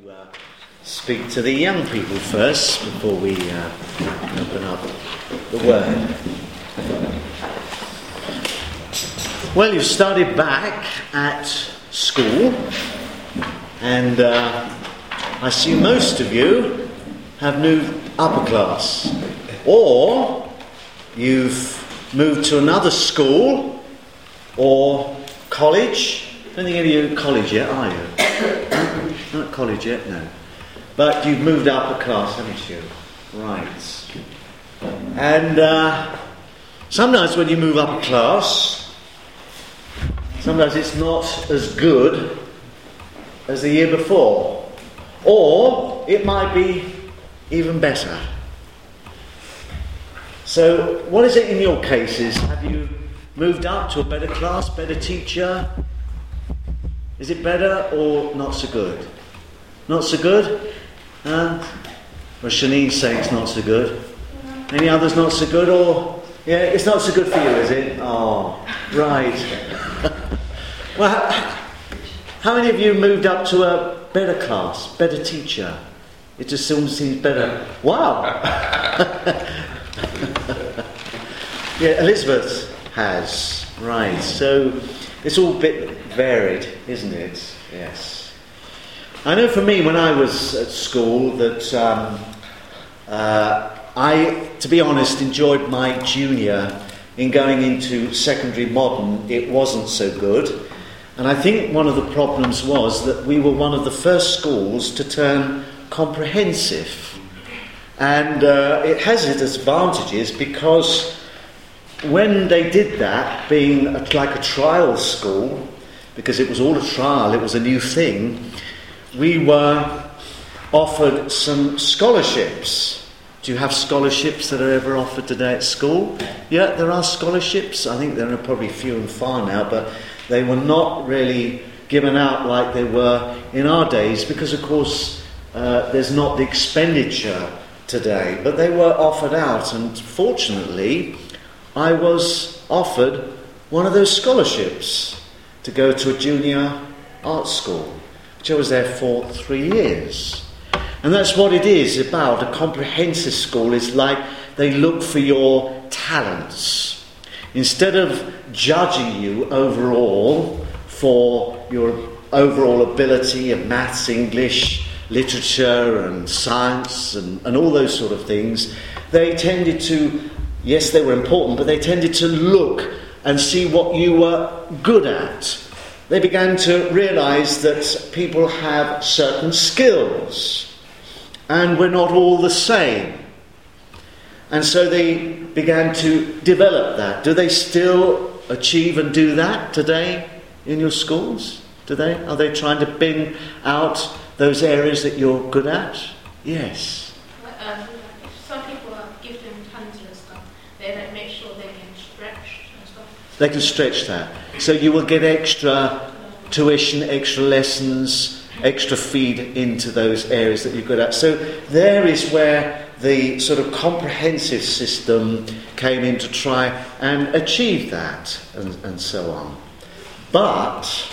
Speak to the young people first before we open up the Word. Well, you've started back at school, and I see most of you have moved upper class, or you've moved to another school or college. I don't think any of you are at college yet, are you? Not at college yet, no. But you've moved upper class, haven't you? Right. And sometimes when you move upper class, sometimes it's not as good as the year before. Or it might be even better. So what is it in your cases? Have you moved up to a better class, better teacher? Is it better or not so good? Not so good? Well, Shanine's saying it's not so good. Any others not so good? Or, yeah, it's not so good for you, is it? Oh, right. Well, how many of you moved up to a better class, better teacher? It just seems better. Wow. Yeah, Elizabeth has. Right. So it's all a bit varied, isn't it? Yes. I know for me, when I was at school, that I, to be honest, enjoyed my junior in going into secondary modern. It wasn't so good. And I think one of the problems was that we were one of the first schools to turn comprehensive. And it has its advantages because when they did that, being like a trial school, because it was all a trial, it was a new thing, we were offered some scholarships. Do you have scholarships that are ever offered today at school? Yeah, there are scholarships. I think there are probably few and far now, but they were not really given out like they were in our days because, of course, there's not the expenditure today. But they were offered out, and fortunately, I was offered one of those scholarships to go to a junior art school, which I was there for 3 years. And that's what it is about. A comprehensive school is like they look for your talents. Instead of judging you overall for your overall ability of maths, English, literature and science and all those sort of things, they tended to, yes, they were important, but they tended to look and see what you were good at. They began to realise that people have certain skills and we're not all the same. And so they began to develop that. Do they still achieve and do that today in your schools? Do they? Are they trying to bring out those areas that you're good at? Yes. Some people are gifted and talented and stuff. They make sure they can stretch and stuff. They can stretch that. So you will get extra tuition, extra lessons, extra feed into those areas that you're good at. So there is where the sort of comprehensive system came in to try and achieve that and so on. But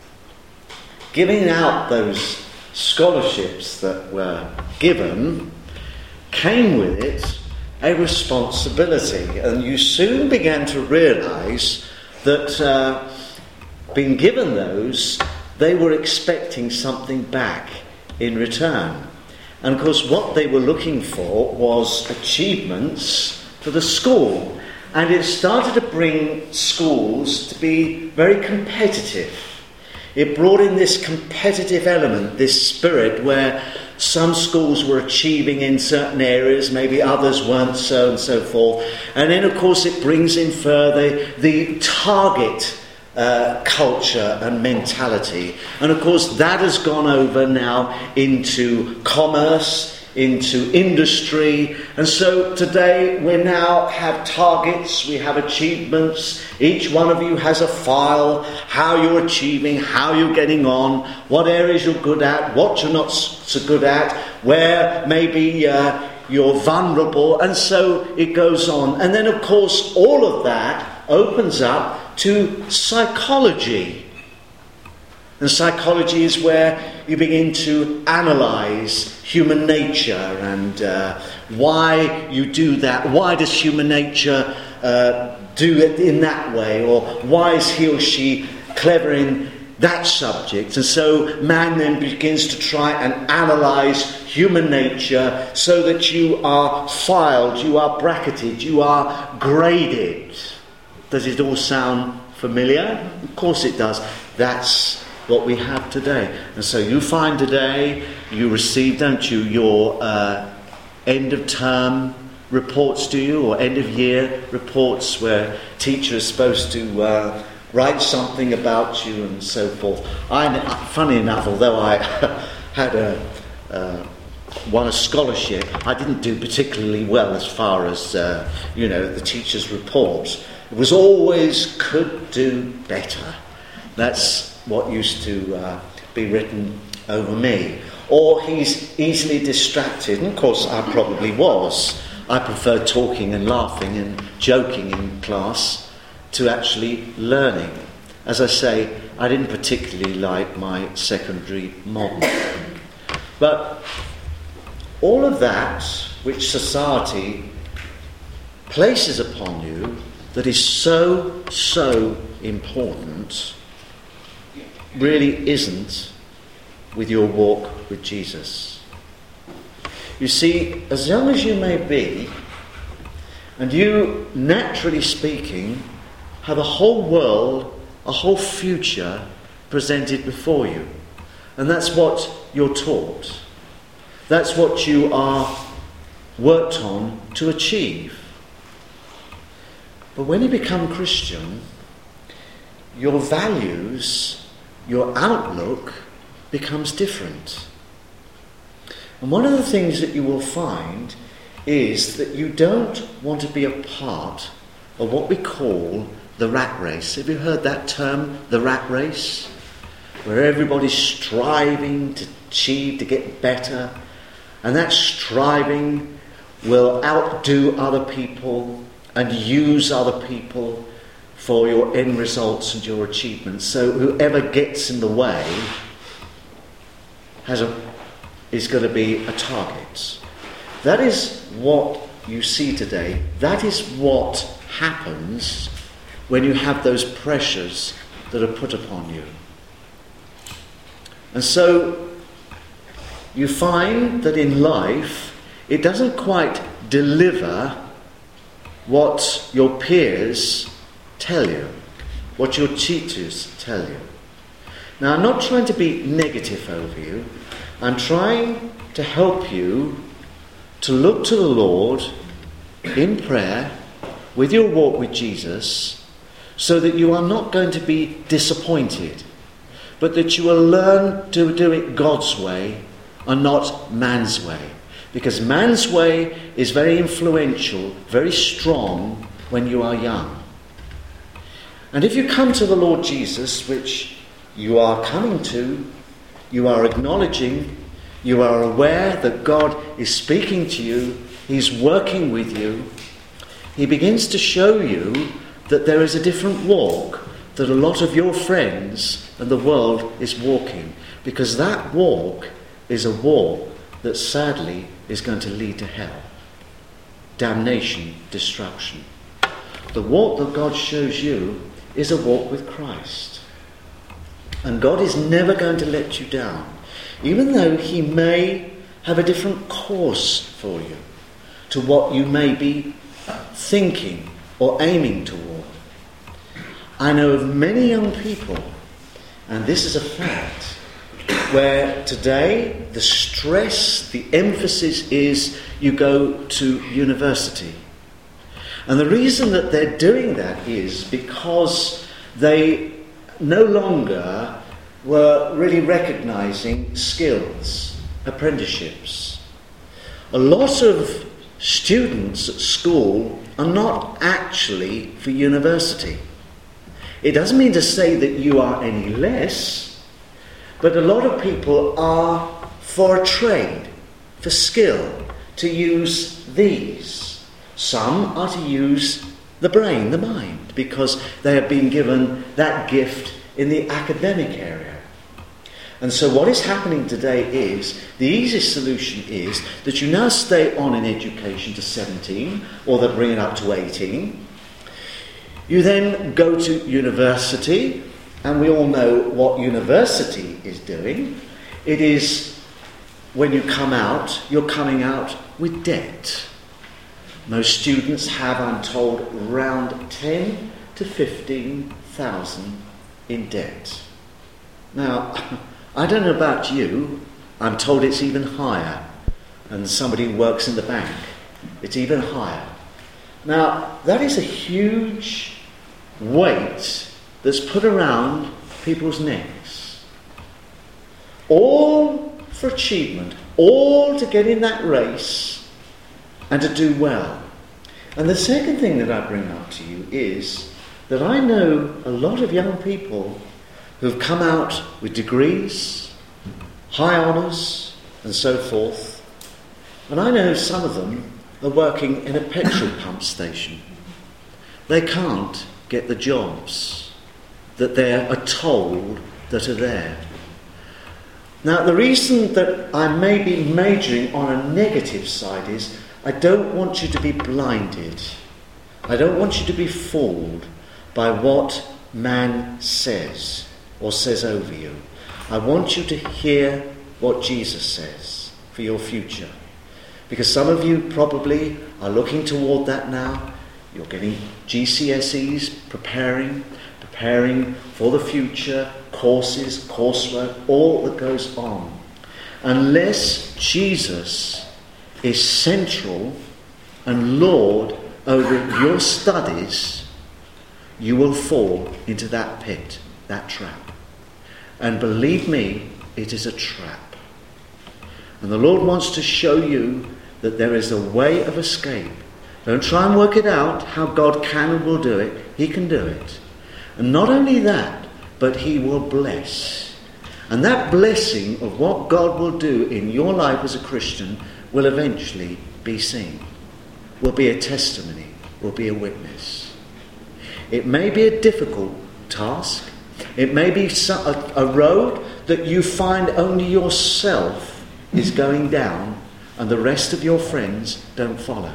giving out those scholarships that were given came with it a responsibility, and you soon began to realise that being given those, they were expecting something back in return. And of course what they were looking for was achievements for the school. And it started to bring schools to be very competitive. It brought in this competitive element, this spirit where some schools were achieving in certain areas, maybe others weren't so and so forth. And then of course it brings in further the target culture and mentality. And of course that has gone over now into commerce, into industry, and so today we now have targets, we have achievements. Each one of you has a file, how you're achieving, how you're getting on, what areas you're good at, what you're not so good at, where maybe you're vulnerable, and so it goes on. And then of course all of that opens up to psychology. And psychology is where you begin to analyse human nature and why you do that. Why does human nature do it in that way? Or why is he or she clever in that subject? And so man then begins to try and analyse human nature so that you are filed, you are bracketed, you are graded. Does it all sound familiar? Of course it does. That's what we have today. And so you find today, you receive, don't you, your end of term reports, do you? Or end of year reports where teacher is supposed to write something about you and so forth. Funny enough, although I had won a scholarship, I didn't do particularly well as far as, the teacher's report. It was always could do better. That's what used to be written over me. Or he's easily distracted, and of course I probably was. I preferred talking and laughing and joking in class to actually learning. As I say, I didn't particularly like my secondary model. But all of that which society places upon you that is so, so important really isn't with your walk with Jesus. You see, as young as you may be, and you, naturally speaking, have a whole world, a whole future presented before you. And that's what you're taught. That's what you are worked on to achieve. But when you become Christian, your values, your outlook becomes different. And one of the things that you will find is that you don't want to be a part of what we call the rat race. Have you heard that term, the rat race? Where everybody's striving to achieve, to get better. And that striving will outdo other people and use other people for your end results and your achievements. So whoever gets in the way is going to be a target. That is what you see today. That is what happens when you have those pressures that are put upon you. And so you find that in life it doesn't quite deliver what your peers tell you, what your teachers tell you. Now, I'm not trying to be negative over you. I'm trying to help you to look to the Lord in prayer with your walk with Jesus so that you are not going to be disappointed, but that you will learn to do it God's way and not man's way. Because man's way is very influential, very strong when you are young. And if you come to the Lord Jesus, which you are coming to, you are acknowledging, you are aware that God is speaking to you, He's working with you, He begins to show you that there is a different walk that a lot of your friends and the world is walking. Because that walk is a walk that sadly is going to lead to hell. Damnation, destruction. The walk that God shows you is a walk with Christ. And God is never going to let you down, even though He may have a different course for you to what you may be thinking or aiming toward. I know of many young people, and this is a fact, where today the stress, the emphasis is you go to university. And the reason that they're doing that is because they no longer were really recognising skills, apprenticeships. A lot of students at school are not actually for university. It doesn't mean to say that you are any less, but a lot of people are for a trade, for skill, to use these. Some are to use the brain, the mind, because they have been given that gift in the academic area. And so what is happening today is, the easiest solution is that you now stay on in education to 17, or they bring it up to 18. You then go to university, and we all know what university is doing. It is, when you come out, you're coming out with debt. Most students have, I'm told, around 10 to 15,000 in debt. Now, I don't know about you, I'm told it's even higher. And somebody who works in the bank, it's even higher. Now, that is a huge weight that's put around people's necks. All for achievement, all to get in that race and to do well. And the second thing that I bring up to you is that I know a lot of young people who've come out with degrees, high honours, and so forth. And I know some of them are working in a petrol pump station. They can't get the jobs that they are told that are there. Now, the reason that I may be majoring on a negative side is I don't want you to be blinded. I don't want you to be fooled by what man says or says over you. I want you to hear what Jesus says for your future. Because some of you probably are looking toward that now. You're getting GCSEs, preparing for the future, courses, coursework, all that goes on. Unless Jesus is central and Lord over your studies, you will fall into that pit, that trap. And believe me, it is a trap. And the Lord wants to show you that there is a way of escape. Don't try and work it out how God can and will do it. He can do it. And not only that, but he will bless. And that blessing of what God will do in your life as a Christian will eventually be seen. Will be a testimony. Will be a witness. It may be a difficult task. It may be a road that you find only yourself is going down and the rest of your friends don't follow.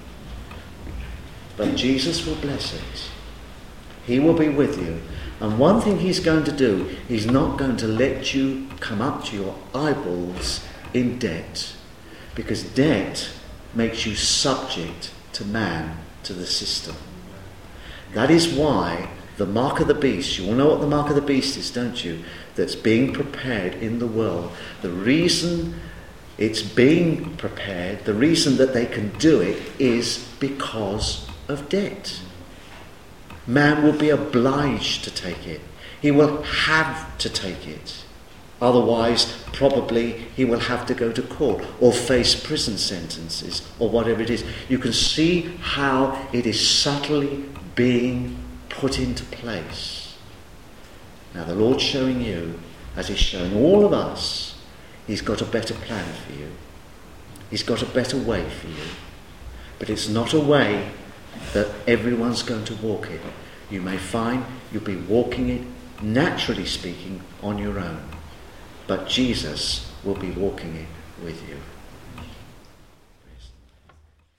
But Jesus will bless it. He will be with you. And one thing he's going to do, he's not going to let you come up to your eyeballs in debt. Because debt makes you subject to man, to the system. That is why the mark of the beast, you all know what the mark of the beast is, don't you? That's being prepared in the world. The reason it's being prepared, the reason that they can do it is because of debt. Man will be obliged to take it. He will have to take it. Otherwise, probably he will have to go to court or face prison sentences or whatever it is. You can see how it is subtly being put into place. Now the Lord's showing you, as he's showing all of us, he's got a better plan for you. He's got a better way for you. But it's not a way that everyone's going to walk it. You may find you'll be walking it, naturally speaking, on your own. But Jesus will be walking it with you.